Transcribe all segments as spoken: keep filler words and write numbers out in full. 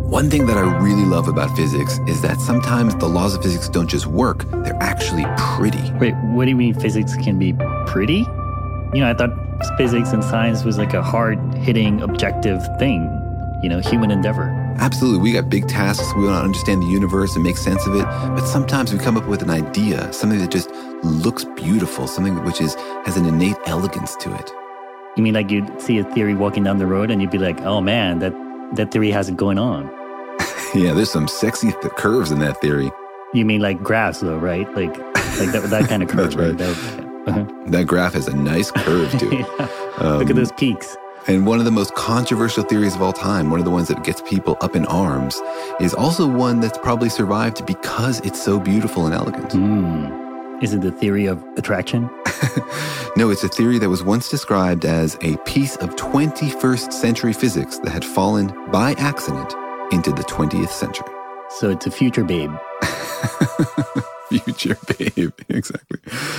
One thing that I really love about physics is that sometimes the laws of physics don't just work, they're actually pretty. Wait, what do you mean physics can be pretty? You know, I thought physics and science was like a hard-hitting, objective thing, you know, human endeavor. Absolutely. We got big tasks. We want to understand the universe and make sense of it. But sometimes we come up with an idea, something that just looks beautiful, something which is has an innate elegance to it. You mean like you'd see a theory walking down the road and you'd be like, oh man, that, that theory has it going on. Yeah, there's some sexy th- curves in that theory. You mean like graphs though, right? Like like that, that kind of curve. That's right. right? That, uh-huh. That graph has a nice curve to it. yeah. um, Look at those peaks. And one of the most controversial theories of all time, one of the ones that gets people up in arms, is also one that's probably survived because it's so beautiful and elegant. Mm. Is it the theory of attraction? No, it's a theory that was once described as a piece of twenty-first century physics that had fallen by accident into the twentieth century. So it's a future babe. Future babe, exactly.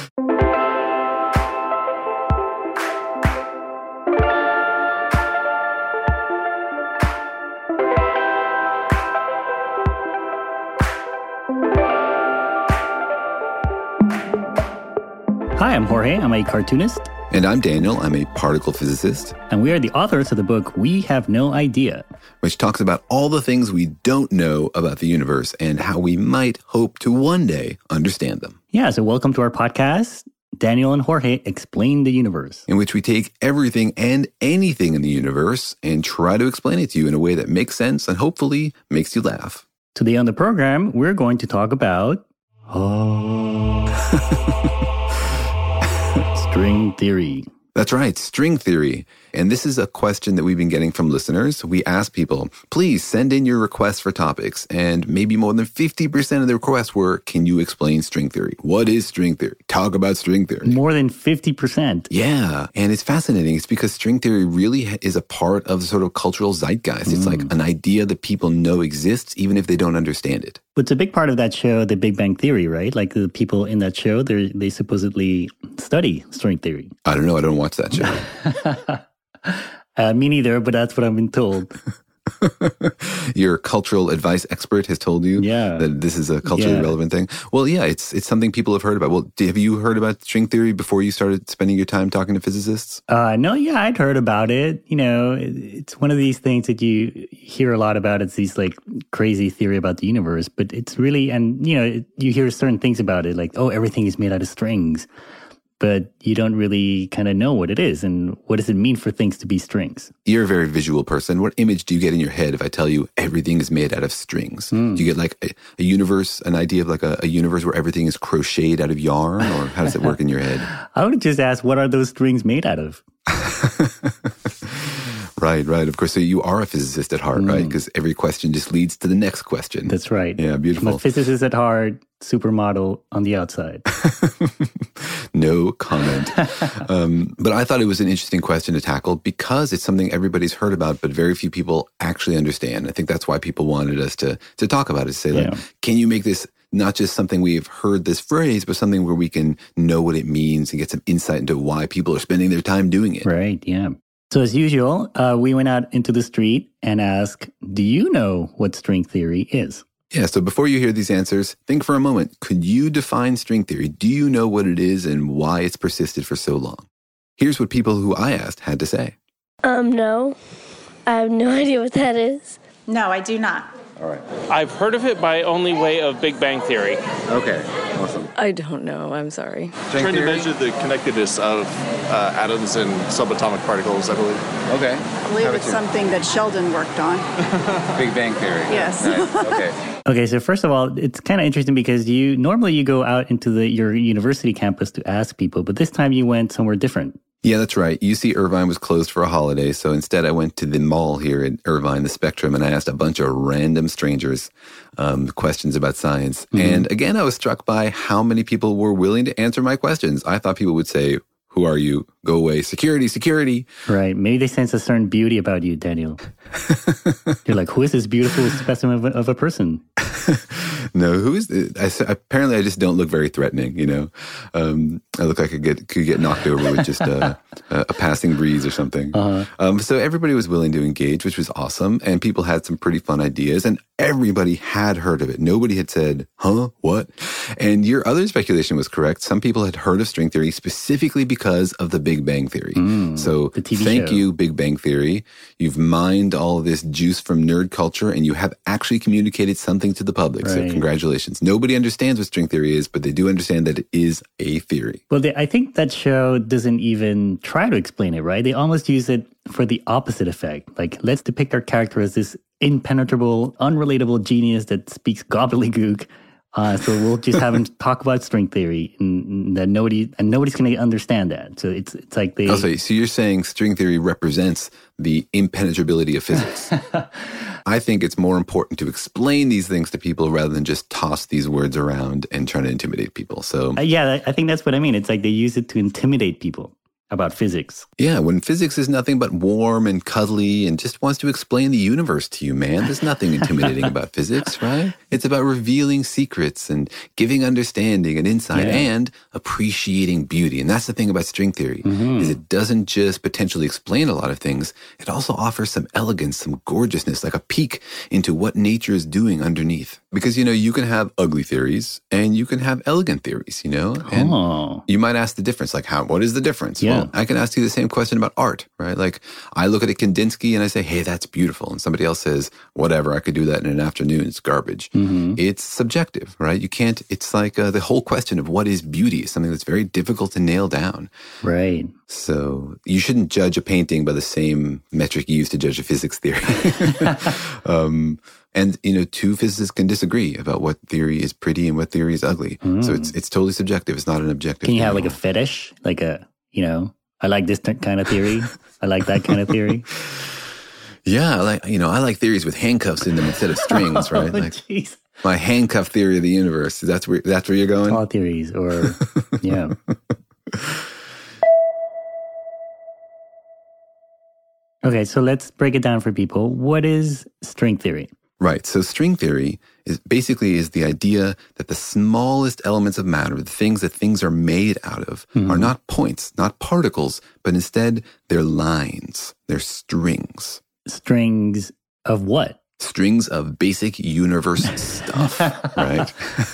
Hi, I'm Jorge. I'm a cartoonist. And I'm Daniel. I'm a particle physicist. And we are the authors of the book We Have No Idea, which talks about all the things we don't know about the universe and how we might hope to one day understand them. Yeah, so welcome to our podcast, Daniel and Jorge Explain the Universe, in which we take everything and anything in the universe and try to explain it to you in a way that makes sense and hopefully makes you laugh. Today on the program, we're going to talk about oh, string theory. That's right, string theory. And this is a question that we've been getting from listeners. We asked people, please send in your requests for topics. And maybe more than fifty percent of the requests were, can you explain string theory? What is string theory? Talk about string theory. More than fifty percent. Yeah. And it's fascinating. It's because string theory really is a part of the sort of cultural zeitgeist. Mm. It's like an idea that people know exists, even if they don't understand it. But it's a big part of that show, The Big Bang Theory, right? Like the people in that show, they they supposedly study string theory. I don't know. I don't watch that show. uh, me neither, but that's what I've been told. Your cultural advice expert has told you yeah. that this is a culturally yeah. relevant thing. Well, yeah, it's it's something people have heard about. Well, have you heard about string theory before you started spending your time talking to physicists? Uh, no, yeah, I'd heard about it. You know, it, it's one of these things that you hear a lot about. It's these like crazy theory about the universe, but it's really, and you know, it, you hear certain things about it, like, oh, everything is made out of strings. But you don't really kind of know what it is and what does it mean for things to be strings. You're a very visual person. What image do you get in your head if I tell you everything is made out of strings? Mm. Do you get like a, a universe, an idea of like a, a universe where everything is crocheted out of yarn? Or how does it work in your head? I would just ask, what are those strings made out of? Right, right. Of course, so you are a physicist at heart, mm. right? Because every question just leads to the next question. That's right. Yeah, beautiful. I'm a physicist at heart, supermodel on the outside. No comment. um, but I thought it was an interesting question to tackle because it's something everybody's heard about, but very few people actually understand. I think that's why people wanted us to to talk about it, to say, like, yeah. can you make this not just something we've heard this phrase, but something where we can know what it means and get some insight into why people are spending their time doing it. Right, yeah. So as usual, uh, we went out into the street and asked, do you know what string theory is? Yeah, so before you hear these answers, think for a moment. Could you define string theory? Do you know what it is and why it's persisted for so long? Here's what people who I asked had to say. Um, no. I have no idea what that is. No, I do not. All right. I've heard of it by only way of Big Bang Theory. Okay, awesome. I don't know. I'm sorry. String Trying theory? to measure the connectedness of uh, atoms and subatomic particles, I believe. Okay. I believe it's you? something that Sheldon worked on. Big Bang Theory. Yes. Nice. Okay. Okay, so first of all, it's kind of interesting because you normally you go out into the your university campus to ask people, but this time you went somewhere different. Yeah, that's right. U C Irvine was closed for a holiday, so instead I went to the mall here in Irvine, the Spectrum, and I asked a bunch of random strangers um, questions about science. Mm-hmm. And again, I was struck by how many people were willing to answer my questions. I thought people would say, who are you? Go away. Security, security. Right. Maybe they sense a certain beauty about you, Daniel. You're like, who is this beautiful specimen of a, of a person? No, who is it? I, apparently I just don't look very threatening, you know. Um, I look like I could get, could get knocked over with just uh, a, a passing breeze or something. Uh-huh. Um, so everybody was willing to engage, which was awesome. And people had some pretty fun ideas. And everybody had heard of it. Nobody had said, huh, what? And your other speculation was correct. Some people had heard of string theory specifically because of the Big Bang Theory. Mm, so thank show. you, Big Bang Theory. You've mined all of this juice from nerd culture and you have actually communicated something to the public. Right. So congratulations. Nobody understands what string theory is, but they do understand that it is a theory. Well, they, I think that show doesn't even try to explain it, right? They almost use it for the opposite effect. Like, let's depict our character as this impenetrable, unrelatable genius that speaks gobbledygook. Uh, so we'll just have him talk about string theory, and, and that nobody and nobody's going to understand that. So it's it's like they. Oh, so, so you're saying string theory represents the impenetrability of physics? I think it's more important to explain these things to people rather than just toss these words around and try to intimidate people. So uh, yeah, I think that's what I mean. It's like they use it to intimidate people about physics. Yeah, when physics is nothing but warm and cuddly and just wants to explain the universe to you, man. There's nothing intimidating about physics, right? It's about revealing secrets and giving understanding and insight yeah. and appreciating beauty. And that's the thing about string theory, mm-hmm. is it doesn't just potentially explain a lot of things. It also offers some elegance, some gorgeousness, like a peek into what nature is doing underneath. Because, you know, you can have ugly theories and you can have elegant theories, you know? And oh. you might ask the difference, like, how? What is the difference? Yeah. Well, I can ask you the same question about art, right? Like, I look at a Kandinsky and I say, hey, that's beautiful. And somebody else says, whatever, I could do that in an afternoon. It's garbage. Mm-hmm. It's subjective, right? You can't, it's like uh, the whole question of what is beauty is something that's very difficult to nail down. Right. So you shouldn't judge a painting by the same metric you use to judge a physics theory. um, and, you know, two physicists can disagree about what theory is pretty and what theory is ugly. Mm. So it's it's totally subjective. It's not an objective. Can you have like a fetish? Like a, you know, I like this t- kind of theory. I like that kind of theory. Yeah, I like, you know, I like theories with handcuffs in them instead of strings, right? Oh, like geez. My handcuff theory of the universe. That's where that's where you're going? All theories, or yeah. Okay, so let's break it down for people. What is string theory? Right. So string theory is basically is the idea that the smallest elements of matter, the things that things are made out of, mm-hmm. are not points, not particles, but instead they're lines. They're strings. Strings of what? Strings of basic universe stuff, right?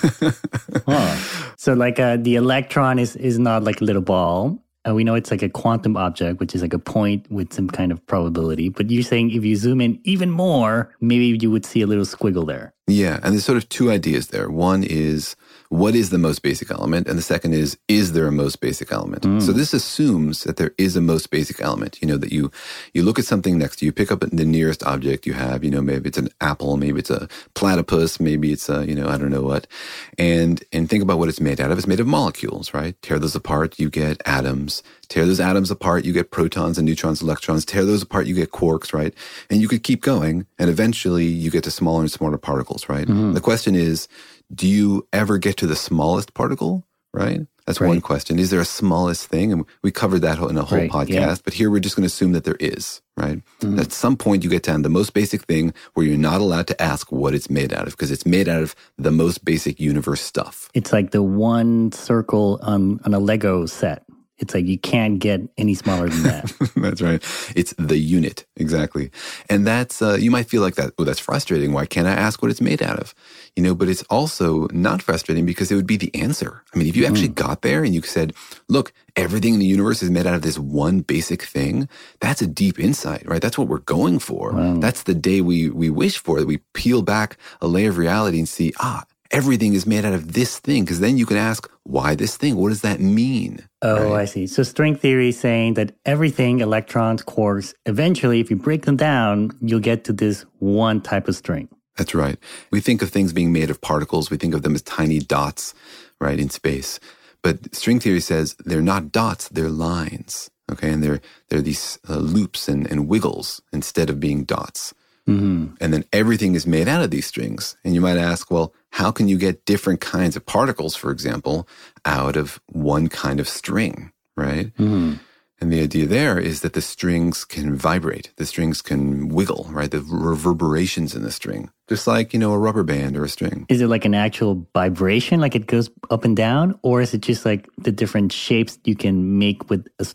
Huh. So like uh, the electron is, is not like a little ball. Uh, we know it's like a quantum object, which is like a point with some kind of probability. But you're saying if you zoom in even more, maybe you would see a little squiggle there. Yeah, and there's sort of two ideas there. One is, what is the most basic element? And the second is, is there a most basic element? Mm. So this assumes that there is a most basic element. You know, that you you look at something next to you, pick up the nearest object you have. You know, maybe it's an apple, maybe it's a platypus, maybe it's a, you know, I don't know what. And and think about what it's made out of. It's made of molecules, right? Tear those apart, you get atoms. Tear those atoms apart, you get protons and neutrons, electrons. Tear those apart, you get quarks, right? And you could keep going, and eventually you get to smaller and smaller particles, right? Mm-hmm. The question is, do you ever get to the smallest particle, right? That's right. One question. Is there a smallest thing? And we covered that in a whole right, podcast, yeah. But here we're just going to assume that there is, right? Mm-hmm. At some point you get down to the most basic thing where you're not allowed to ask what it's made out of because it's made out of the most basic universe stuff. It's like the one circle on, on a Lego set. It's like you can't get any smaller than that. That's right. It's the unit, exactly. And that's, uh, you might feel like that, oh, that's frustrating. Why can't I ask what it's made out of? You know, but it's also not frustrating because it would be the answer. I mean, if you actually mm. got there and you said, look, everything in the universe is made out of this one basic thing, that's a deep insight, right? That's what we're going for. Wow. That's the day we, we wish for, that we peel back a layer of reality and see, ah, everything is made out of this thing, because then you can ask, why this thing? What does that mean? Oh, right? I see. So string theory is saying that everything, electrons, quarks, eventually, if you break them down, you'll get to this one type of string. That's right. We think of things being made of particles. We think of them as tiny dots, right, in space. But string theory says they're not dots, they're lines, okay? And they're, they're these uh, loops and, and wiggles instead of being dots. Mm-hmm. And then everything is made out of these strings. And you might ask, well, how can you get different kinds of particles, for example, out of one kind of string, right? Mm-hmm. And the idea there is that the strings can vibrate. The strings can wiggle, right? The reverberations in the string, just like, you know, a rubber band or a string. Is it like an actual vibration, like it goes up and down? Or is it just like the different shapes you can make with a string?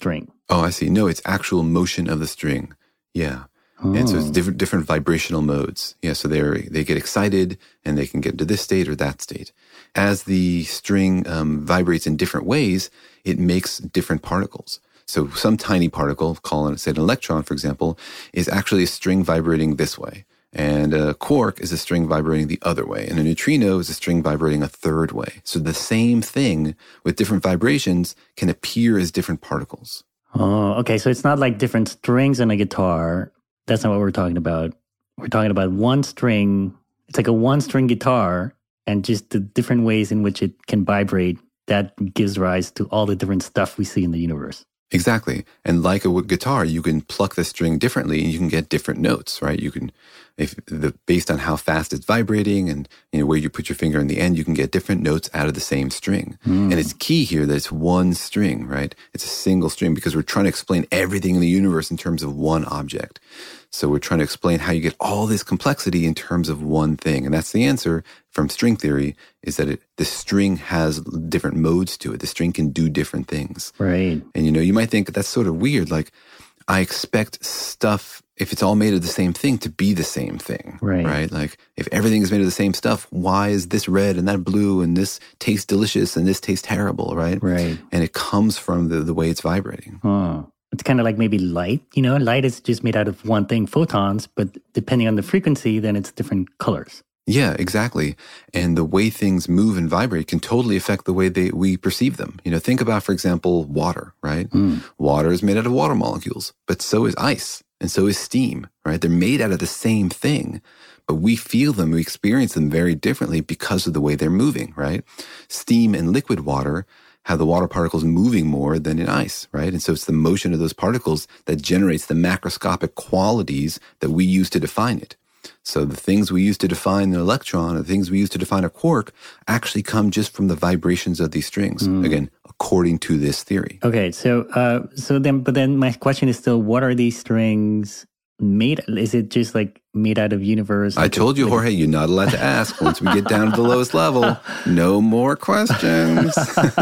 Oh, I see. No, it's actual motion of the string. Yeah. Oh. And so it's different different vibrational modes. Yeah, so they they get excited and they can get into this state or that state. As the string um, vibrates in different ways, it makes different particles. So some tiny particle, call it, say, an electron, for example, is actually a string vibrating this way. And a quark is a string vibrating the other way. And a neutrino is a string vibrating a third way. So the same thing with different vibrations can appear as different particles. Oh, okay. So it's not like different strings on a guitar. That's not what we're talking about. We're talking about one string. It's like a one-string guitar, and just the different ways in which it can vibrate, that gives rise to all the different stuff we see in the universe. Exactly. And like a guitar, you can pluck the string differently and you can get different notes, right? You can, if the based on how fast it's vibrating and, you know, where you put your finger in the end, you can get different notes out of the same string. Mm. And it's key here that it's one string, right? It's a single string because we're trying to explain everything in the universe in terms of one object. So we're trying to explain how you get all this complexity in terms of one thing. And that's the answer from string theory, is that it, the string has different modes to it. The string can do different things. Right. And, you know, you might think that's sort of weird. Like, I expect stuff, if it's all made of the same thing, to be the same thing. Right. Right? Like, if everything is made of the same stuff, why is this red and that blue and this tastes delicious and this tastes terrible, right? Right. And it comes from the, the way it's vibrating. Oh. It's kind of like maybe light, you know, light is just made out of one thing, photons, but depending on the frequency, then it's different colors. Yeah, exactly. And the way things move and vibrate can totally affect the way they, we perceive them. You know, think about, for example, water, right? Mm. Water is made out of water molecules, but so is ice and so is steam, right? They're made out of the same thing, but we feel them, we experience them very differently because of the way they're moving, right? Steam and liquid water have the water particles moving more than in ice, right? And so it's the motion of those particles that generates the macroscopic qualities that we use to define it. So the things we use to define an electron, or the things we use to define a quark, actually come just from the vibrations of these strings. Mm. Again, according to this theory. Okay, so uh, so then, but then my question is still, what are these strings made? Is it just like made out of universe? I told you, Jorge, you're not allowed to ask. Once we get down to the lowest level, no more questions.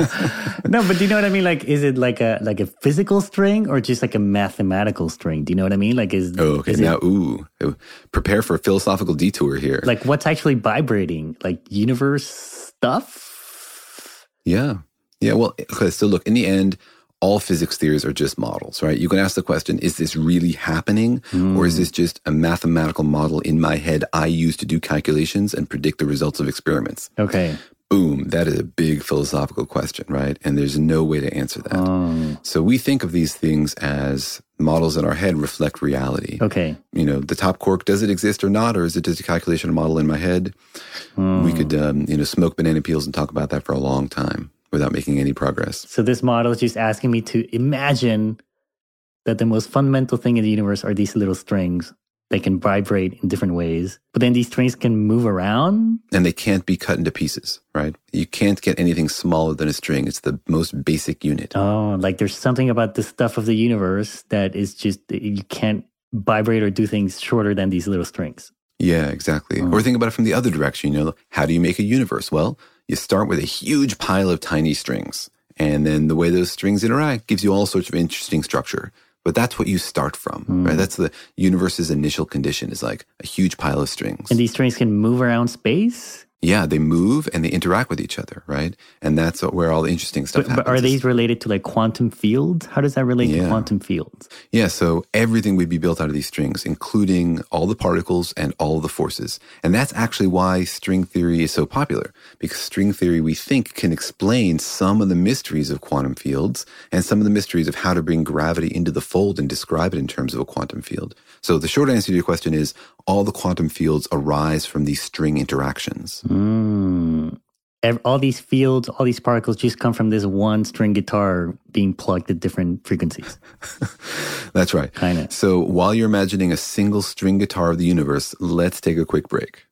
No, but do you know what I mean? Like, is it like a like a physical string or just like a mathematical string? Do you know what I mean? Like, is oh, okay. Is now, it, ooh, prepare for a philosophical detour here. Like, what's actually vibrating? Like universe stuff? Yeah, yeah. Well, okay. So look, in the end, all physics theories are just models, right? You can ask the question, is this really happening? Mm. Or is this just a mathematical model in my head I use to do calculations and predict the results of experiments? Okay. Boom. That is a big philosophical question, right? And there's no way to answer that. Oh. So we think of these things as models in our head reflect reality. Okay. You know, the top quark, does it exist or not? Or is it just a calculation or model in my head? Mm. We could, um, you know, smoke banana peels and talk about that for a long time without making any progress. So this model is just asking me to imagine that the most fundamental thing in the universe are these little strings. They can vibrate in different ways, but then these strings can move around. And they can't be cut into pieces, right? You can't get anything smaller than a string. It's the most basic unit. Oh, like there's something about the stuff of the universe that is just, you can't vibrate or do things shorter than these little strings. Yeah, exactly. Oh. Or think about it from the other direction. You know, how do you make a universe? Well, you start with a huge pile of tiny strings. And then the way those strings interact gives you all sorts of interesting structure. But that's what you start from, mm. right? That's the universe's initial condition, is like a huge pile of strings. And these strings can move around space? Yeah, they move and they interact with each other, right? And that's where all the interesting stuff but, happens. But are these related to like quantum fields? How does that relate yeah. to quantum fields? Yeah, so everything would be built out of these strings, including all the particles and all the forces. And that's actually why string theory is so popular, because string theory, we think, can explain some of the mysteries of quantum fields and some of the mysteries of how to bring gravity into the fold and describe it in terms of a quantum field. So the short answer to your question is all the quantum fields arise from these string interactions. Mm. All these fields, all these particles just come from this one string guitar being plugged at different frequencies. That's right. Kind of. So while you're imagining a single string guitar of the universe, let's take a quick break.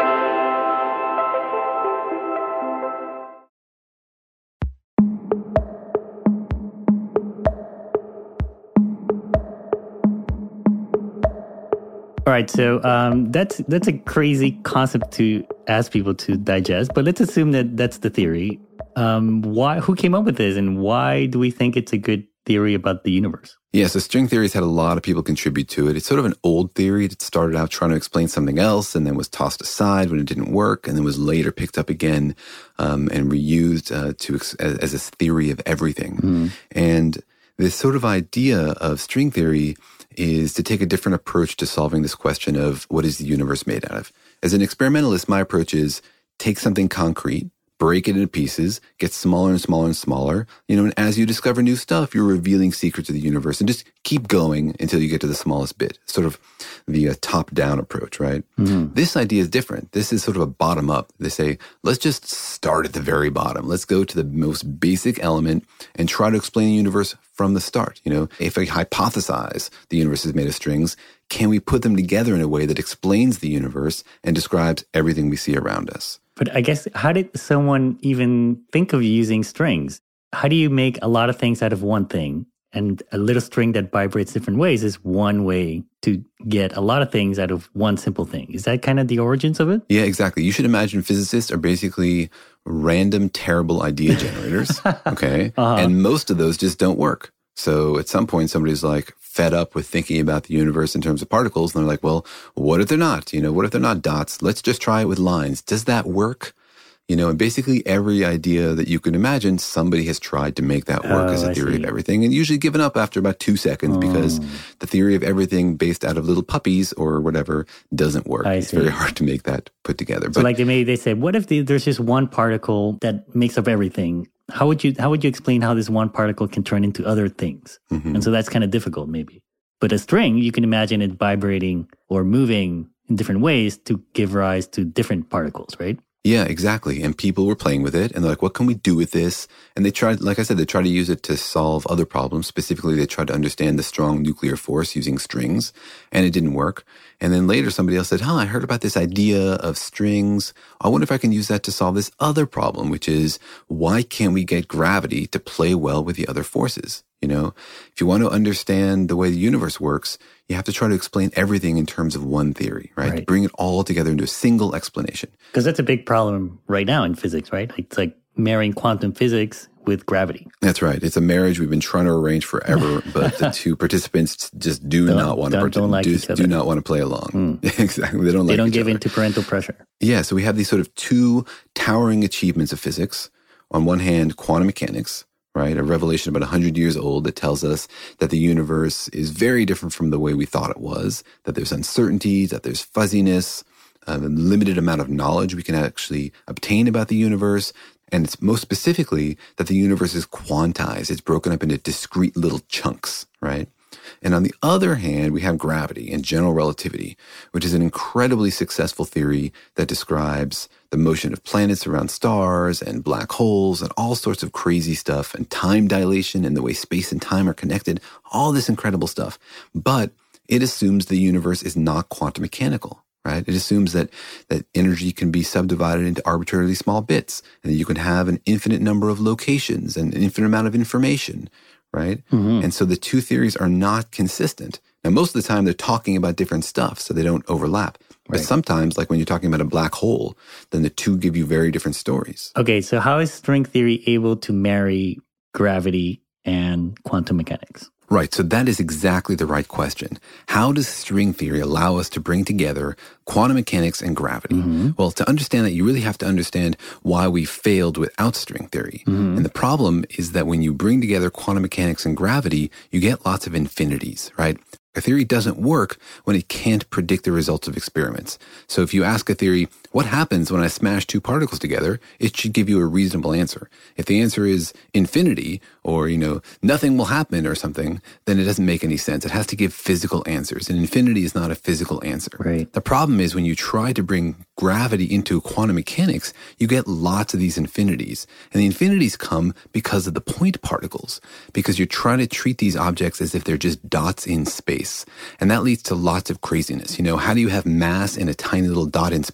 All right, so um, that's that's a crazy concept to ask people to digest, but let's assume that that's the theory. Um, why? Who came up with this, and why do we think it's a good theory about the universe? Yeah, so string theory's had a lot of people contribute to it. It's sort of an old theory. It started out trying to explain something else and then was tossed aside when it didn't work, and then was later picked up again um, and reused uh, to as, as a theory of everything. Mm. And this sort of idea of string theory is to take a different approach to solving this question of what is the universe made out of. As an experimentalist, my approach is take something concrete, break it into pieces, get smaller and smaller and smaller, you know, and as you discover new stuff, you're revealing secrets of the universe, and just keep going until you get to the smallest bit, sort of the uh, top-down approach, right? Mm-hmm. This idea is different. This is sort of a bottom-up. They say, let's just start at the very bottom. Let's go to the most basic element and try to explain the universe from the start. You know, if I hypothesize the universe is made of strings, can we put them together in a way that explains the universe and describes everything we see around us? But I guess, how did someone even think of using strings? How do you make a lot of things out of one thing? And a little string that vibrates different ways is one way to get a lot of things out of one simple thing. Is that kind of the origins of it? Yeah, exactly. You should imagine physicists are basically random, terrible idea generators, okay? Uh-huh. And most of those just don't work. So at some point, somebody's like fed up with thinking about the universe in terms of particles. And they're like, well, what if they're not? You know, what if they're not dots? Let's just try it with lines. Does that work? You know, and basically every idea that you can imagine, somebody has tried to make that work oh, as a I theory see. Of everything, and usually given up after about two seconds oh. because the theory of everything based out of little puppies or whatever doesn't work. I it's see. very hard to make that put together. So but, like they maybe they say, what if the, there's just one particle that makes up everything? How would you how would you explain how this one particle can turn into other things? Mm-hmm. And so that's kind of difficult maybe. But a string, you can imagine it vibrating or moving in different ways to give rise to different particles, right? Yeah, exactly. And people were playing with it and they're like, what can we do with this? And they tried, like I said, they tried to use it to solve other problems. Specifically, they tried to understand the strong nuclear force using strings, and it didn't work. And then later somebody else said, huh, I heard about this idea of strings. I wonder if I can use that to solve this other problem, which is why can't we get gravity to play well with the other forces? You know, if you want to understand the way the universe works, you have to try to explain everything in terms of one theory, right? right. Bring it all together into a single explanation. Because that's a big problem right now in physics, right? It's like marrying quantum physics with gravity. That's right. It's a marriage we've been trying to arrange forever, but the two participants just do don't, not want to don't, don't like do, each other. do not want to play along. Mm. Exactly. They don't they like don't each give other. in to parental pressure. Yeah. So we have these sort of two towering achievements of physics. On one hand, quantum mechanics, right? A revelation about one hundred years old that tells us that the universe is very different from the way we thought it was, that there's uncertainty, that there's fuzziness, a limited amount of knowledge we can actually obtain about the universe. And it's most specifically that the universe is quantized. It's broken up into discrete little chunks, right? And on the other hand, we have gravity and general relativity, which is an incredibly successful theory that describes the motion of planets around stars and black holes and all sorts of crazy stuff, and time dilation and the way space and time are connected, all this incredible stuff. But it assumes the universe is not quantum mechanical, right? It assumes that that energy can be subdivided into arbitrarily small bits, and that you can have an infinite number of locations and an infinite amount of information, right? Mm-hmm. And so the two theories are not consistent. Now, most of the time, they're talking about different stuff, so they don't overlap. But right. sometimes, like when you're talking about a black hole, then the two give you very different stories. Okay, so how is string theory able to marry gravity and quantum mechanics? Right, so that is exactly the right question. How does string theory allow us to bring together quantum mechanics and gravity? Mm-hmm. Well, to understand that, you really have to understand why we failed without string theory. Mm-hmm. And the problem is that when you bring together quantum mechanics and gravity, you get lots of infinities, right? A theory doesn't work when it can't predict the results of experiments. So if you ask a theory, what happens when I smash two particles together, it should give you a reasonable answer. If the answer is infinity, or, you know, nothing will happen or something, then it doesn't make any sense. It has to give physical answers, and infinity is not a physical answer. Right. The problem is when you try to bring gravity into quantum mechanics, you get lots of these infinities. And the infinities come because of the point particles, because you're trying to treat these objects as if they're just dots in space. And that leads to lots of craziness. You know, how do you have mass in a tiny little dot in space? It has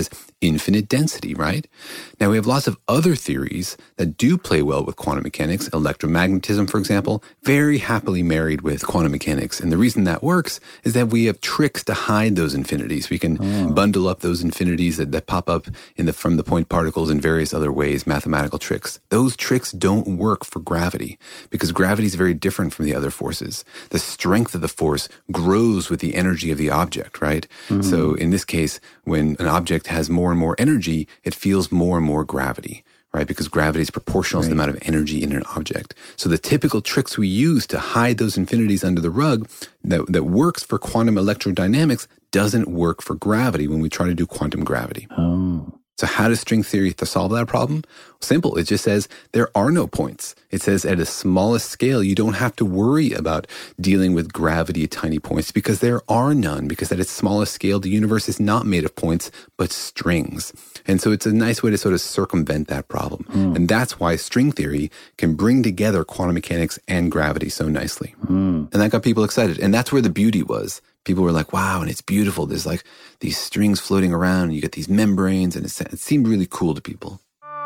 has infinite density, right? Now, we have lots of other theories that do play well with quantum mechanics. Electromagnetism, for example, very happily married with quantum mechanics. And the reason that works is that we have tricks to hide those infinities. We can oh. bundle up those infinities that, that pop up in the from the point particles in various other ways, mathematical tricks. Those tricks don't work for gravity because gravity is very different from the other forces. The strength of the force grows with the energy of the object, right? Mm-hmm. So in this case, when an object has more and more energy, it feels more and more gravity, right? Because gravity is proportional right. to the amount of energy in an object. So the typical tricks we use to hide those infinities under the rug that, that works for quantum electrodynamics doesn't work for gravity when we try to do quantum gravity. Oh. So how does string theory solve that problem? Simple. It just says there are no points. It says at the smallest scale, you don't have to worry about dealing with gravity at tiny points because there are none, because at its smallest scale, the universe is not made of points, but strings. And so it's a nice way to sort of circumvent that problem. Mm. And that's why string theory can bring together quantum mechanics and gravity so nicely. Mm. And that got people excited. And that's where the beauty was. People were like, wow, and it's beautiful. There's like these strings floating around, and you get these membranes, and it, it seemed really cool to people.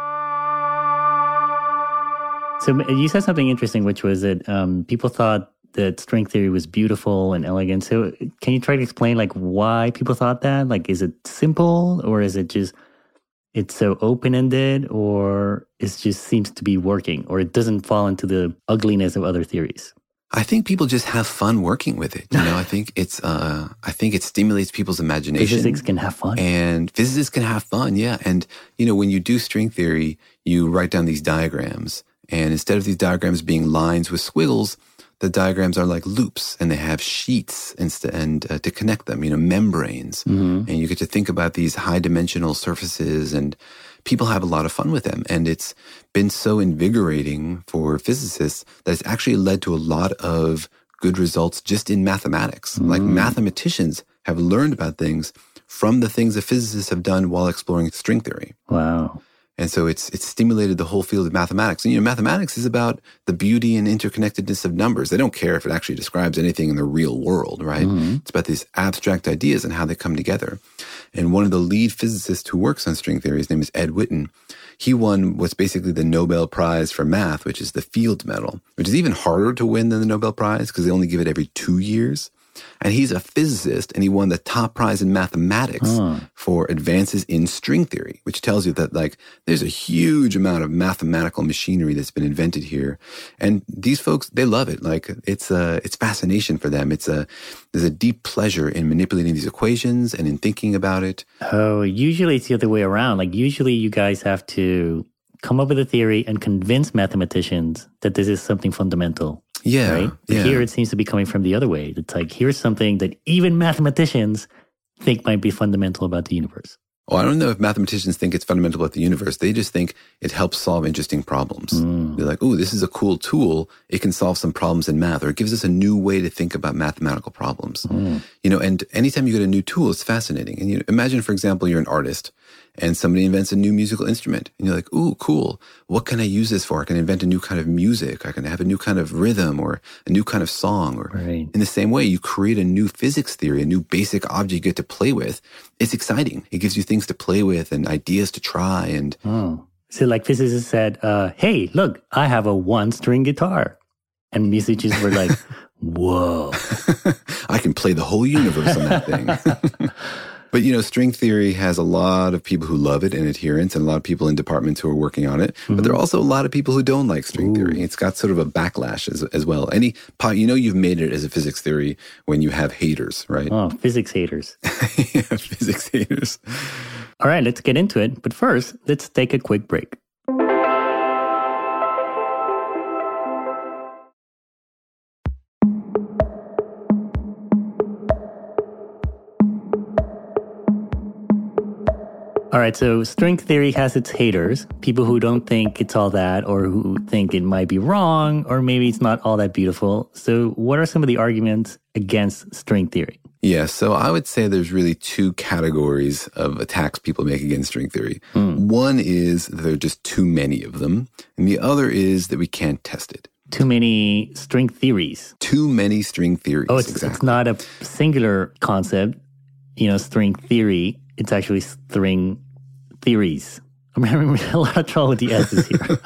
So you said something interesting, which was that um, people thought that string theory was beautiful and elegant. So can you try to explain like why people thought that? Like, is it simple, or is it just it's so open-ended, or it just seems to be working, or it doesn't fall into the ugliness of other theories? I think people just have fun working with it. You know, I think it's, uh, I think it stimulates people's imagination. Physicists can have fun. And physicists can have fun, yeah. And, you know, when you do string theory, you write down these diagrams. And instead of these diagrams being lines with squiggles, the diagrams are like loops, and they have sheets instead, and uh, to connect them, you know, membranes. Mm-hmm. And you get to think about these high-dimensional surfaces, and people have a lot of fun with them. And it's been so invigorating for physicists that it's actually led to a lot of good results just in mathematics. Mm. Like mathematicians have learned about things from the things that physicists have done while exploring string theory. Wow. And so it's it's stimulated the whole field of mathematics. And, you know, mathematics is about the beauty and interconnectedness of numbers. They don't care if it actually describes anything in the real world, right? Mm-hmm. It's about these abstract ideas and how they come together. And one of the lead physicists who works on string theory, his name is Ed Witten. He won what's basically the Nobel Prize for Math, which is the Fields Medal, which is even harder to win than the Nobel Prize because they only give it every two years. And he's a physicist, and he won the top prize in mathematics oh. for advances in string theory, which tells you that, like, there's a huge amount of mathematical machinery that's been invented here. And these folks, they love it. Like, it's a, it's fascination for them. It's a, there's a deep pleasure in manipulating these equations and in thinking about it. Oh, usually it's the other way around. Like, usually you guys have to come up with a theory and convince mathematicians that this is something fundamental. Yeah, right? But yeah. Here it seems to be coming from the other way. It's like, here's something that even mathematicians think might be fundamental about the universe. Oh, I don't know if mathematicians think it's fundamental about the universe. They just think it helps solve interesting problems. Mm. They're like, oh, this is a cool tool. It can solve some problems in math, or it gives us a new way to think about mathematical problems. Mm. You know, and anytime you get a new tool, it's fascinating. And you imagine, for example, you're an artist and somebody invents a new musical instrument. And you're like, ooh, cool. What can I use this for? I can invent a new kind of music. I can have a new kind of rhythm or a new kind of song. Or right. In the same way, you create a new physics theory, a new basic object you get to play with. It's exciting. It gives you things to play with and ideas to try. And oh. So like physicists said, uh, hey, look, I have a one-string guitar. And musicians were like, whoa. I can play the whole universe on that thing. But, you know, string theory has a lot of people who love it and adherents, and a lot of people in departments who are working on it. Mm-hmm. But there are also a lot of people who don't like string Ooh. theory. It's got sort of a backlash as, as well. Any, you know, you've made it as a physics theory when you have haters, right? Oh, physics haters. Yeah, physics haters. All right, let's get into it. But first, let's take a quick break. All right, so string theory has its haters, people who don't think it's all that, or who think it might be wrong, or maybe it's not all that beautiful. So what are some of the arguments against string theory? Yeah, so I would say there's really two categories of attacks people make against string theory. Mm. One is that there are just too many of them, and the other is that we can't test it. Too many string theories. Too many string theories, Oh, it's, exactly. It's not a singular concept, you know, string theory. it's actually string theories. I'm having a lot of trouble with the S's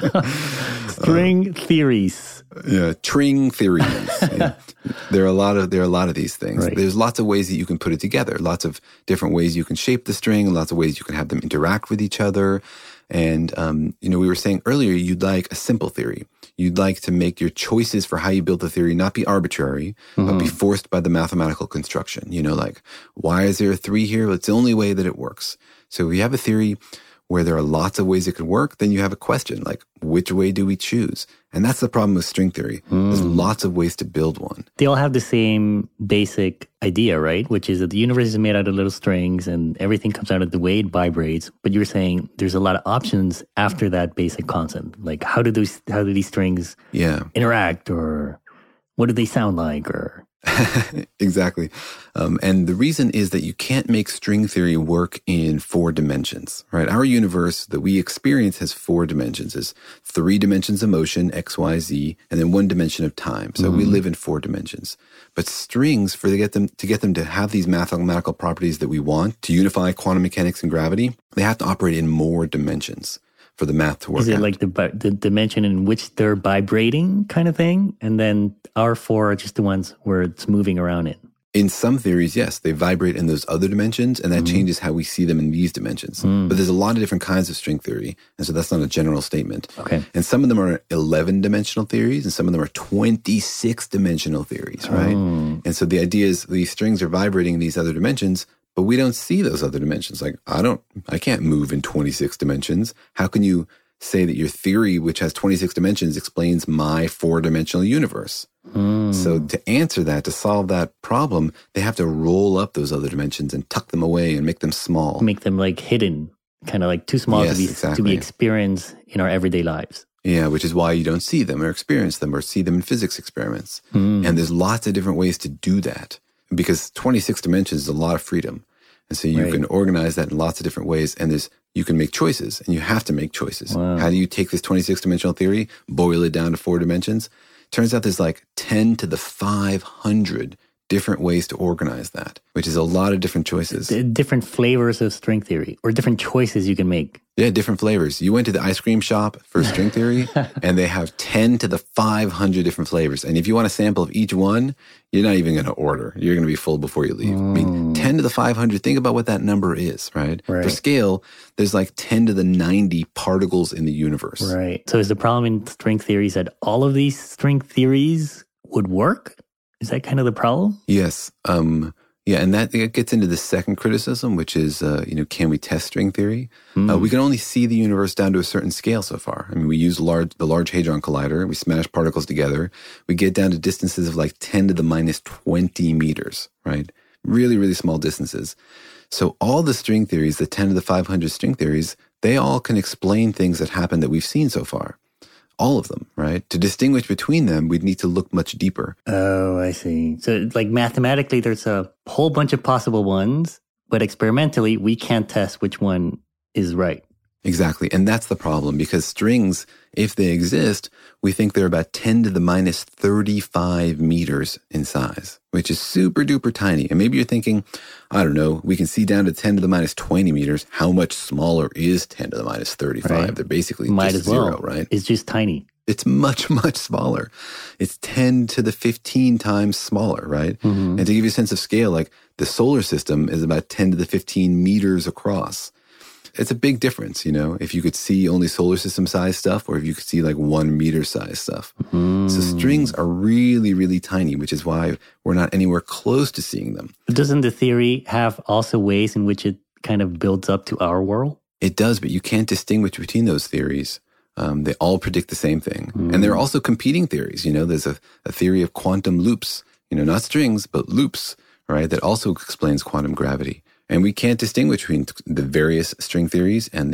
here. String uh, theories. Yeah, string theories. Yeah. There are a lot of there are a lot of these things. Right. There's lots of ways that you can put it together. Lots of different ways you can shape the string. Lots of ways you can have them interact with each other. And um, you know, we were saying earlier, you'd like a simple theory. You'd like to make your choices for how you build the theory not be arbitrary, mm-hmm. but be forced by the mathematical construction. You know, like, why is there a three here? Well, it's the only way that it works. So if you have a theory where there are lots of ways it could work, then you have a question, like, which way do we choose? And that's the problem with string theory. Mm. There's lots of ways to build one. They all have the same basic idea, right? Which is that the universe is made out of little strings and everything comes out of the way it vibrates. But you're saying there's a lot of options after that basic concept. Like, how do those, how do these strings yeah. interact, or what do they sound like, or... Exactly. Um, and the reason is that you can't make string theory work in four dimensions, right? Our universe that we experience has four dimensions. It's three dimensions of motion, X, Y, Z, and then one dimension of time. So mm-hmm. we live in four dimensions. But strings, for to get them to get them to have these mathematical properties that we want, to unify quantum mechanics and gravity, they have to operate in more dimensions for the math to work out. Is it out. like the the dimension in which they're vibrating kind of thing? And then our four are just the ones where it's moving around in? In some theories, yes, they vibrate in those other dimensions, and that mm. changes how we see them in these dimensions. Mm. But there's a lot of different kinds of string theory, and so that's not a general statement. Okay. And some of them are eleven-dimensional theories, and some of them are twenty-six-dimensional theories, right? Oh. And so the idea is these strings are vibrating in these other dimensions, but we don't see those other dimensions. Like, I don't, I can't move in twenty-six dimensions. How can you say that your theory, which has twenty-six dimensions, explains my four-dimensional universe? Mm. So to answer that, to solve that problem, they have to roll up those other dimensions and tuck them away and make them small. Make them like hidden, kind of like too small yes, to be exactly. to be experienced in our everyday lives. Yeah, which is why you don't see them or experience them or see them in physics experiments. Mm. And there's lots of different ways to do that, because twenty-six dimensions is a lot of freedom. And so you right. can organize that in lots of different ways. And there's, you can make choices, and you have to make choices. Wow. How do you take this twenty-six dimensional theory, boil it down to four dimensions? Turns out there's like ten to the five hundred different ways to organize that, which is a lot of different choices. D- different flavors of string theory, or different choices you can make. Yeah, different flavors. You went to the ice cream shop for string theory, and they have ten to the five hundred different flavors. And if you want a sample of each one, you're not even going to order. You're going to be full before you leave. Mm. I mean, ten to the five hundred, think about what that number is, right? right? For scale, there's like ten to the ninety particles in the universe. Right. So is the problem in string theories that all of these string theories would work? Is that kind of the problem? Yes. Um, yeah, and that gets into the second criticism, which is, uh, you know, can we test string theory? Mm. Uh, we can only see the universe down to a certain scale so far. I mean, we use large, the Large Hadron Collider. We smash particles together. We get down to distances of like ten to the minus twenty meters, right? Really, really small distances. So all the string theories, the ten to the five hundred string theories, they all can explain things that happen that we've seen so far. All of them, right? To distinguish between them, we'd need to look much deeper. Oh, I see. So like mathematically, there's a whole bunch of possible ones, but experimentally, we can't test which one is right. Exactly. And that's the problem, because strings, if they exist, we think they're about ten to the minus thirty-five meters in size, which is super duper tiny. And maybe you're thinking, I don't know, we can see down to ten to the minus twenty meters. How much smaller is ten to the minus thirty-five? Right. They're basically Might just as well. zero, right? It's just tiny. It's much, much smaller. It's ten to the fifteen times smaller, right? Mm-hmm. And to give you a sense of scale, like the solar system is about ten to the fifteen meters across. It's a big difference, you know, if you could see only solar system size stuff, or if you could see like one meter size stuff. Mm. So strings are really, really tiny, which is why we're not anywhere close to seeing them. But doesn't the theory have also ways in which it kind of builds up to our world? It does, but you can't distinguish between those theories. Um, they all predict the same thing. Mm. And there are also competing theories. You know, there's a, a theory of quantum loops, you know, not strings, but loops, right? That also explains quantum gravity. And we can't distinguish between the various string theories and this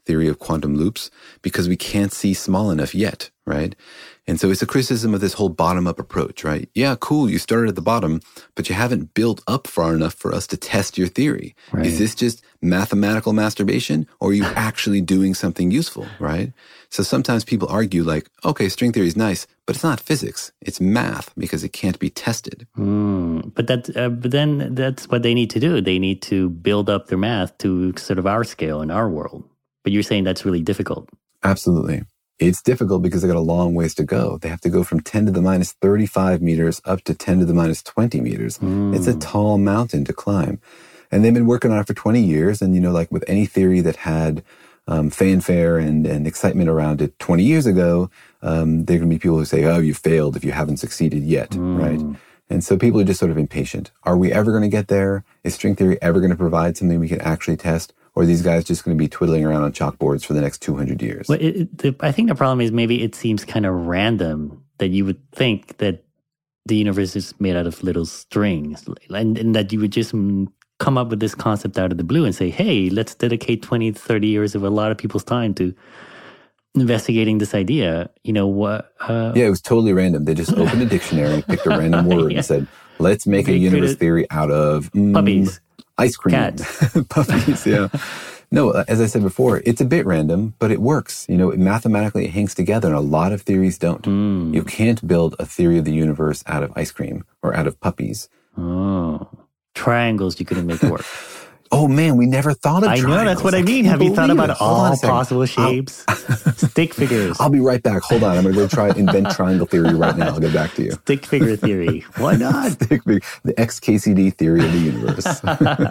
theory of quantum loops because we can't see small enough yet, right? And so it's a criticism of this whole bottom-up approach, right? Yeah, cool, you started at the bottom, but you haven't built up far enough for us to test your theory. Right. Is this just mathematical masturbation, or are you actually doing something useful, right? So sometimes people argue like, okay, string theory is nice, but it's not physics. It's math because it can't be tested. Mm, but, that, uh, but then that's what they need to do. They need to build up their math to sort of our scale in our world. But you're saying that's really difficult. Absolutely. It's difficult because they got a long ways to go. They have to go from ten to the minus thirty-five meters up to ten to the minus twenty meters. Mm. It's a tall mountain to climb. And they've been working on it for twenty years. And, you know, like with any theory that had um, fanfare and, and excitement around it twenty years ago, um, there are going to be people who say, oh, you failed if you haven't succeeded yet, mm. right? And so people are just sort of impatient. Are we ever going to get there? Is string theory ever going to provide something we can actually test? Or are these guys just going to be twiddling around on chalkboards for the next two hundred years? Well, it, it, the, I think the problem is maybe it seems kind of random that you would think that the universe is made out of little strings and, and that you would just come up with this concept out of the blue and say, hey, let's dedicate twenty, thirty years of a lot of people's time to investigating this idea. You know what? Uh, yeah, it was totally random. They just opened a dictionary, picked a random word yeah. and said, let's make Very a universe theory out of mm, puppies. Ice cream. Cats. Puppies, yeah. No, as I said before, it's a bit random, but it works. You know, mathematically it hangs together, and a lot of theories don't. Mm. You can't build a theory of the universe out of ice cream or out of puppies. Oh. Triangles you couldn't make work. Oh, man, we never thought of I triangles. know, that's what I, I mean. Have you thought about all possible shapes? Stick figures. I'll be right back. Hold on. I'm going to go try invent triangle theory right now. I'll get back to you. Stick figure theory. Why not? Stick figure. The X K C D theory of the universe.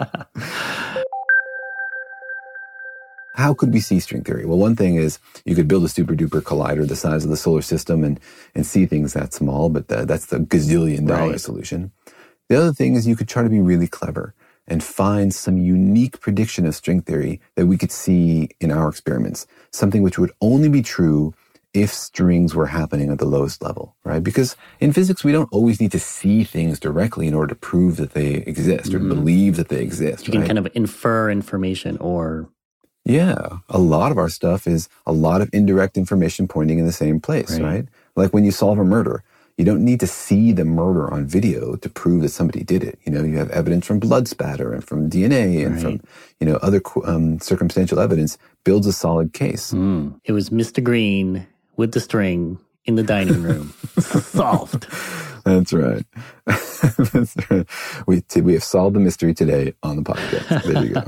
How could we see string theory? Well, one thing is you could build a super-duper collider the size of the solar system and, and see things that small, but the, that's the gazillion dollar right. solution. The other thing is you could try to be really clever and find some unique prediction of string theory that we could see in our experiments, something which would only be true if strings were happening at the lowest level, right? Because in physics, we don't always need to see things directly in order to prove that they exist or mm. believe that they exist. You can right? kind of infer information or... Yeah, a lot of our stuff is a lot of indirect information pointing in the same place, right? right? Like when you solve a murder, you don't need to see the murder on video to prove that somebody did it. You know, you have evidence from blood spatter and from D N A and right. from, you know, other um, circumstantial evidence builds a solid case. Mm. It was Mister Green with the string in the dining room. Solved. That's right. That's right. We, t- we have solved the mystery today on the podcast. There you go.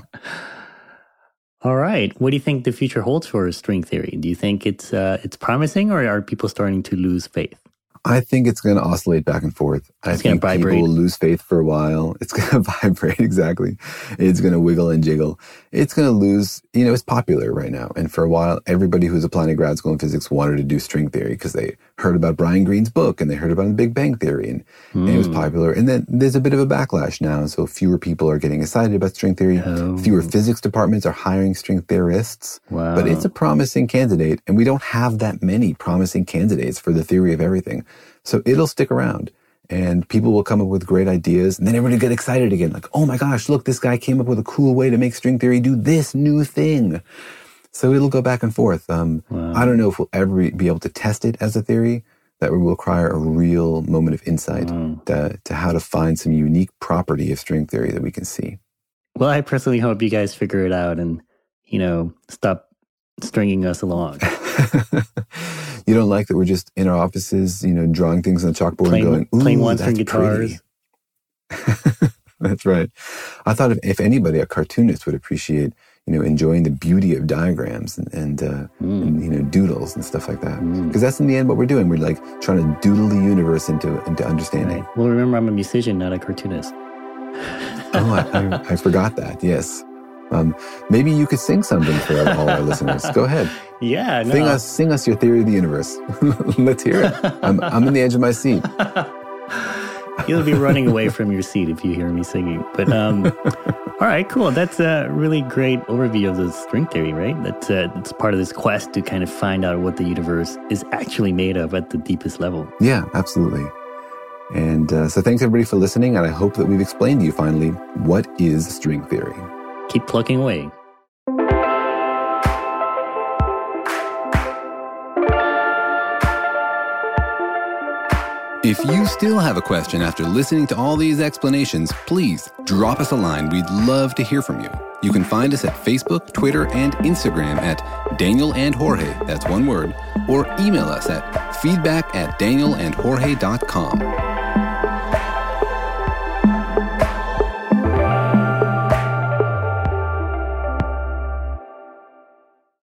All right. What do you think the future holds for string theory? Do you think it's uh, it's promising, or are people starting to lose faith? I think it's going to oscillate back and forth. I it's going to vibrate. People will lose faith for a while. It's going to vibrate, exactly. It's going to wiggle and jiggle. It's going to lose, you know, it's popular right now. And for a while, everybody who's applying to grad school in physics wanted to do string theory because they heard about Brian Greene's book and they heard about the Big Bang Theory and, mm. and it was popular. And then there's a bit of a backlash now. So fewer people are getting excited about string theory. Oh. Fewer physics departments are hiring string theorists. Wow. But it's a promising candidate. And we don't have that many promising candidates for the theory of everything. So it'll stick around and people will come up with great ideas and then everybody will get excited again. Like, oh my gosh, look, this guy came up with a cool way to make string theory do this new thing. So it'll go back and forth. Um, wow. I don't know if we'll ever be able to test it as a theory. That will require a real moment of insight wow. to, to how to find some unique property of string theory that we can see. Well, I personally hope you guys figure it out and, you know, stop stringing us along. You don't like that we're just in our offices, you know, drawing things on the chalkboard playing, and going, ooh, playing one that's string guitars. That's right. I thought if, if anybody, a cartoonist would appreciate, you know, enjoying the beauty of diagrams and, and, uh, mm. and you know, doodles and stuff like that. Because mm. that's in the end what we're doing. We're like trying to doodle the universe into into understanding. Right. Well, remember, I'm a musician, not a cartoonist. oh, I, I, I forgot that. Yes. Um, maybe you could sing something for all our listeners. Go ahead. Yeah, no. Sing us, sing us your theory of the universe. Let's hear it. I'm, I'm on the edge of my seat. You'll be running away from your seat if you hear me singing. But um, all right, cool. That's a really great overview of the string theory, right? That's uh, it's part of this quest to kind of find out what the universe is actually made of at the deepest level. Yeah, absolutely. And uh, so thanks everybody for listening. And I hope that we've explained to you finally what is string theory. Keep plucking away. If you still have a question after listening to all these explanations, please drop us a line. We'd love to hear from you. You can find us at Facebook, Twitter, and Instagram at Daniel and Jorge, that's one word, or email us at feedback at daniel and jorge dot com.